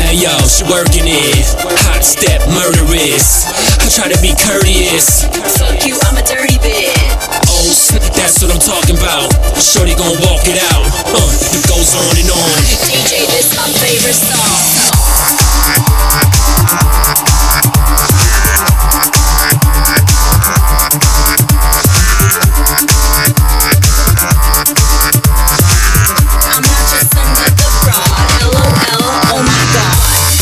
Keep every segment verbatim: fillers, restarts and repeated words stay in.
Hey yo, she working it. Hot step murderous. I try to be courteous. Fuck you, I'm a dirty bitch. Oh snap, that's what I'm talking about. Shorty gon' walk it out. Uh, it goes on and on. D J, this my favorite song. I'm not just some nigga fraud. L O L, oh my god.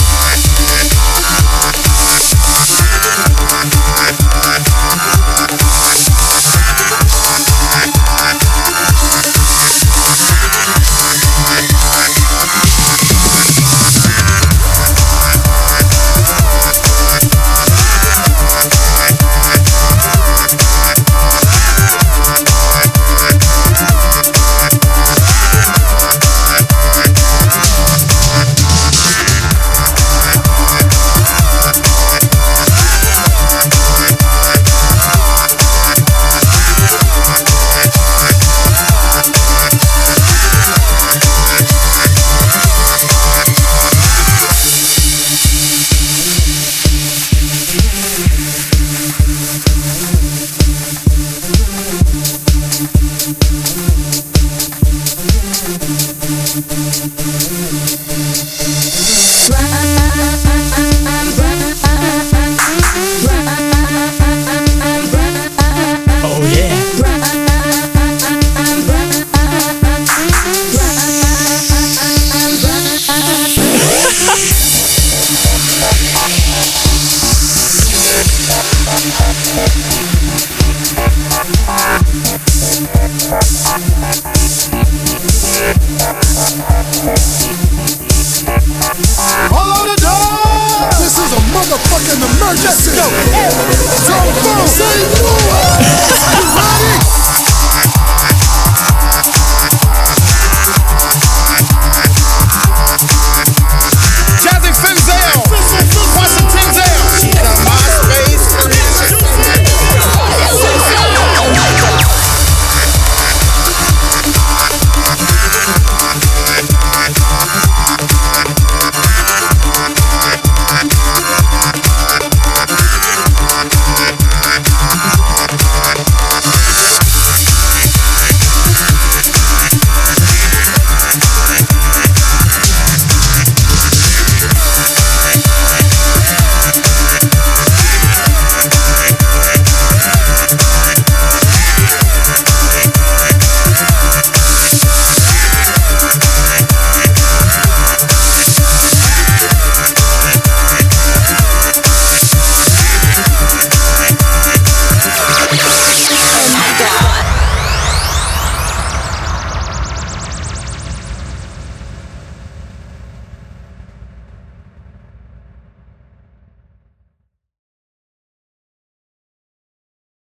Hold the door! This is a motherfucking emergency! Let's go! Don't move! Say no!